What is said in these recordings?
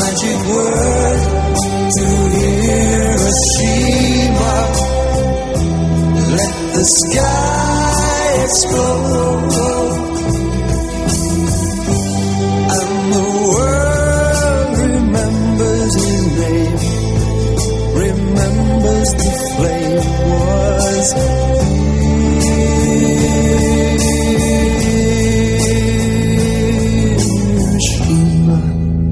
magic word to Hiroshima. Let the sky explode, and the world remembers his name, remembers the flame was Hiroshima.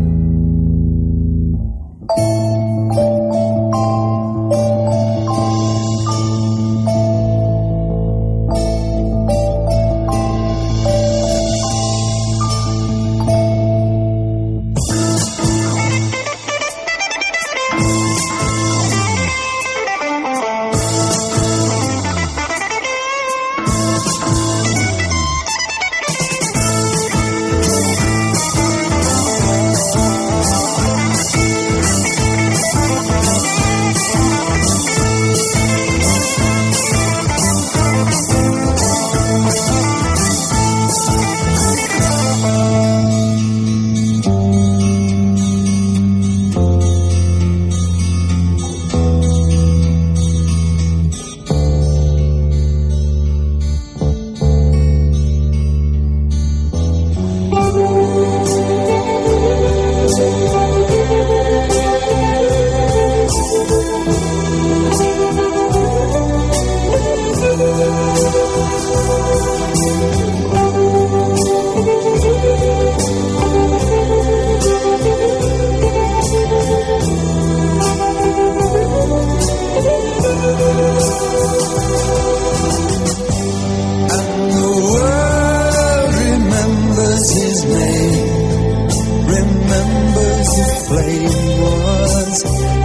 Remembers the flame was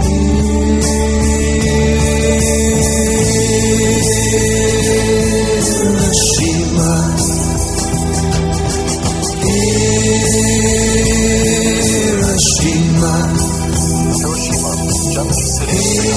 Hiroshima. Hiroshima. Hiroshima, Japanese city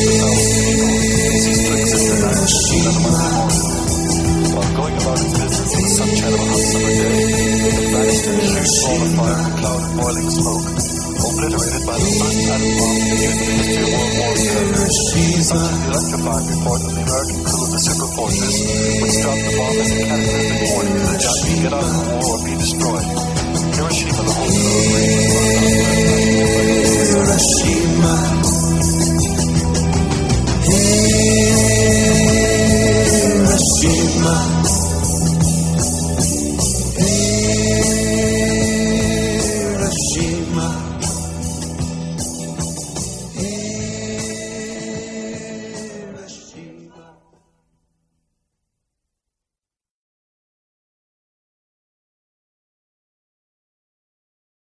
Hiroshima. While going about its business in the sunshine of a hot summer day, it vanished in a sheer ball of fire and a cloud of boiling smoke, obliterated by the first atom bomb used in the history of World War II. Such an electrifying report of the American crew of the Super Fortress, which dropped the bomb as a cataclysmic warning to the Japanese get out of the war or be destroyed. Hiroshima, the home of the